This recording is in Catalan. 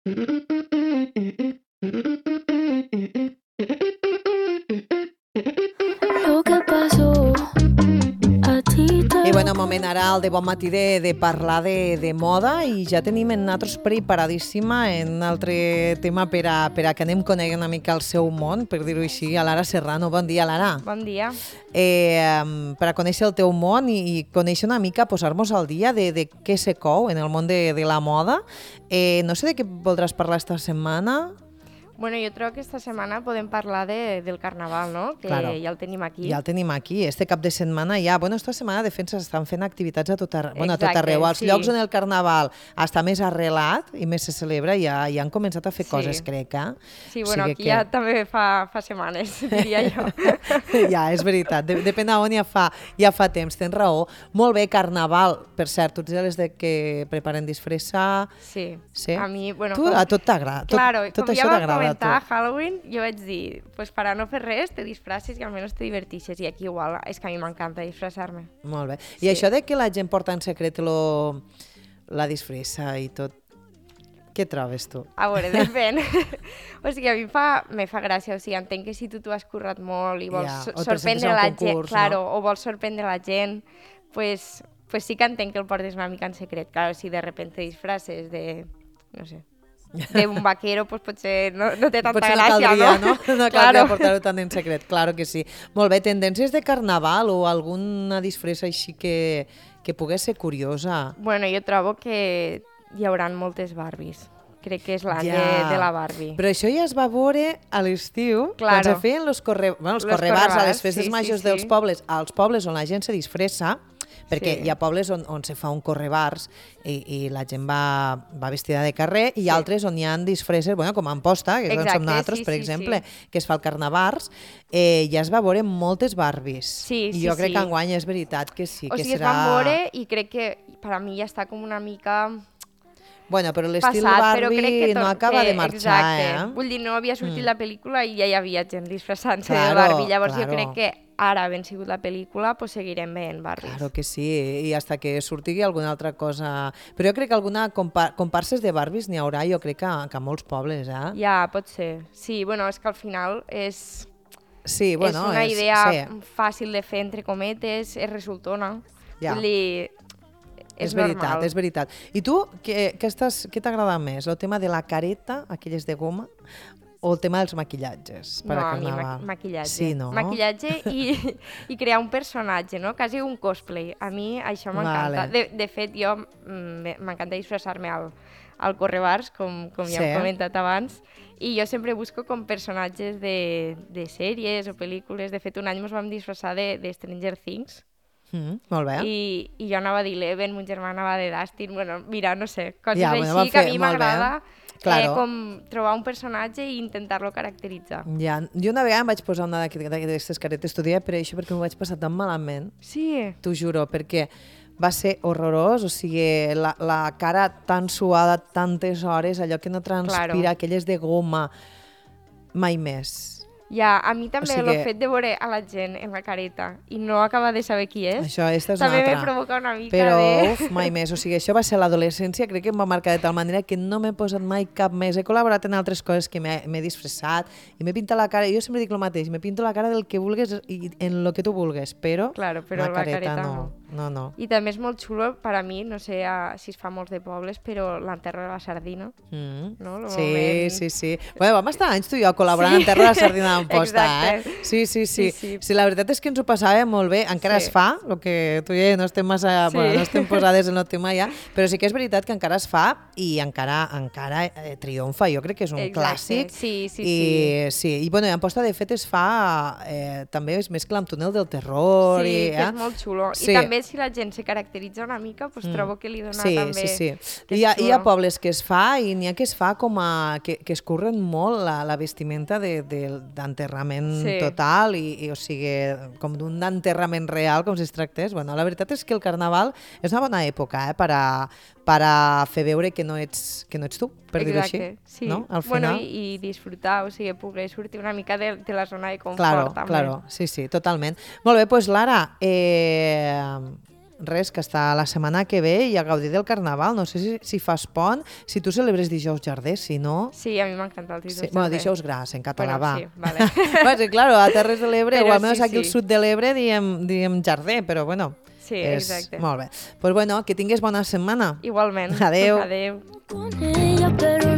Lo que pasó a ti te I bueno, moment ara el de bon matí de parlar de moda i ja tenim en nosaltres preparadíssima en un altre tema per a que anem coneguent una mica el seu món, per dir-ho així, a Lara Serrano. Bon dia, Lara. Bon dia. Per a conèixer el teu món i conèixer una mica, posar-nos al dia de què se cou en el món de la moda. No sé de què voldràs parlar esta setmana. Bueno, jo trobo que esta setmana podem parlar del Carnaval, no? Que Claro. ja el tenim aquí. Ja el tenim aquí, este cap de setmana ja. Bueno, esta setmana de fet s'estan fent activitats a tot arreu. Bueno, a tot Exacte, arreu. Als sí. llocs on el Carnaval està més arrelat i més se celebra, ja han començat a fer Sí. coses, crec, Sí, O bueno, sigui aquí que- ja també fa setmanes, diria jo. Ja, és veritat. Depèn d'on ja fa temps, tens raó. Molt bé, Carnaval. Per cert, tu ets de les de que preparen disfressa. Sí. Sí? A mi, bueno... Tu, a tot t'agrada. Claro, tot com això ja vam t'agrada a comentar, tu. Halloween, jo vaig dir, pues para no fer res, te disfraces i almenys te divertixes. I aquí igual, és que a mi m'encanta disfressar-me. Molt bé. I Sí. això de que la gent porta en secret la disfressa i tot, què trobes tu? A veure, depèn. O sigui, a mi me fa gràcia. O sigui, entenc que si tu t'ho has currat molt i vols Ja, o et sorprendre presentes a un la gent, concurs, claro, no? o vols sorprendre la gent, pues sí que entenc que el portes una mica en secret. Claro, si de repente disfraces de, no sé, d'un vaquero, pues potser no té tanta Potser no gràcia, caldria, no? no caldria portar-ho tant en secret, claro que sí. Molt bé, tendències de carnaval o alguna disfressa així que pogués ser curiosa? Bueno, jo trobo que hi haurà moltes Barbies. Crec que és l'any Ja. de la Barbie. Però això ja es va veure a l'estiu, quan Claro. se feien els Los correbars a les correbars, festes sí, majors sí, dels sí. pobles, als pobles on la gent se disfressa, perquè Sí. hi ha pobles on se fa un correbars i la gent va vestida de carrer, i altres on hi ha disfresses, bueno, com a Amposta, que és on som Exacte, nosaltres, sí, per sí, exemple, sí. que es fa el carnavals, ja es va veure moltes Barbies. Sí, I sí, jo crec sí. que enguany és veritat que sí, O que sigui, es serà... van veure i crec que per a mi ja està com una mica Bueno, però l'estil passat, però crec Barbie que no acaba que, de marxar, exacte. Vull dir, no havia sortit la pel·lícula i ja hi havia gent disfressant-se de Claro, Barbie. Llavors claro. jo crec que ara, havent sigut la pel·lícula, pues seguirem veient Barbies. Claro que sí, i hasta que surti alguna altra cosa... Però jo crec que alguna comparses de Barbies n'hi haurà, jo crec que a molts pobles, Ja, pot ser. Sí, bueno, és que al final és Sí, bueno, és una idea sí, fàcil de fer, entre cometes, és resultona. Ja. Vull dir, és veritat, normal. és veritat. I tu, què t'agrada més? El tema de la careta, aquelles de goma, o el tema dels maquillatges? Per No, a a mi carnaval? maquillatge. Sí, no? Maquillatge i crear un personatge, no? Quasi un cosplay. A mi això m'encanta. Vale. De fet, jo m'encanta disfressar-me al correbars, com ja Sí. hem comentat abans, i jo sempre busco com personatges de sèries o pel·lícules. De fet, un any ens vam disfressar de Stranger Things, Molt bé. i jo anava d'Eleven, mon germà anava de Dustin, bueno, mira, no sé, coses Ja, així bueno, va que a fer- mi molt bé. m'agrada Claro. com trobar un personatge i intentar-lo caracteritzar. Ja, jo una vegada em vaig posar una d'aquestes caretes, t'ho deia per això, perquè m'ho vaig passar tan malament, Sí, t'ho juro, perquè va ser horrorós, o sigui, la cara tan suada tantes hores, allò que no transpira, Claro. aquelles de goma, mai més. ja, a mi també O sigui- el fet de veure a la gent en la careta i no acabar de saber qui és, Això, esta és també una me altra. provoca una mica Però, de... uf, mai més. O sigui, això va ser a l'adolescència, crec que em va marcar de tal manera que no m'he posat mai cap més. He col·laborat en altres coses que m'he disfressat i m'he pintat la cara. Jo sempre dic el mateix, m'he pintat la cara del que vulgues i en lo que tu vulgues, però, Claro, però la careta no. No. I també és molt xulo, per a mi, no sé si es fa molts de pobles, però l'enterro de la sardina, no? Lo Sí, moment- sí. Bueno, vam estar anys tu i jo col·laborant en Terra de la Sardina d'Amposta, Exacte. Sí. Sí. Sí, la veritat és que ens ho passàvem molt bé. Encara Sí. es fa, el que tu i jo no estem massa... Sí. Bueno, no estem posades en el tema ja, però sí que és veritat que encara es fa i encara triomfa. Jo crec que és un Exacte. clàssic. Sí. I bueno, i Amposta, de fet, es fa... també es mescla amb Túnel del Terror. Sí, i, que és molt xulo. Sí. I també si la gent se caracteritza una mica, pues trobo que li dona també... Sí. que és Hi ha xulo. pobles que es fa i n'hi ha que es fa com a... que es curren molt la vestimenta d'enterrament Sí. total i o sigui, com d'un enterrament real, com si es tractés. Bueno, la veritat és que el Carnaval és una bona època per a fer veure que no ets tu, per dir-ho així. Exacte, sí. No? Al Bueno, final... i disfrutar, o sigui, poder sortir una mica de la zona de confort. també. Claro, sí, totalment. Molt bé, doncs Lara, res, que està la setmana que ve i a gaudir del carnaval. No sé si fas pont, si tu celebres dijous Jardí, si no... Sí, a mi m'encanta el dijous Sí, Jardí. bueno, dijous gras, en català, Bueno, va. sí, vale. Pues, claro, a Terres de l'Ebre, Però o almenys sí, aquí al sí. sud de l'Ebre, diem Jardí, però bueno... Sí, exacte. Molt bé. Pues bueno, que tingues bona setmana. Igualment. Adeu. Adeu. con ella, pero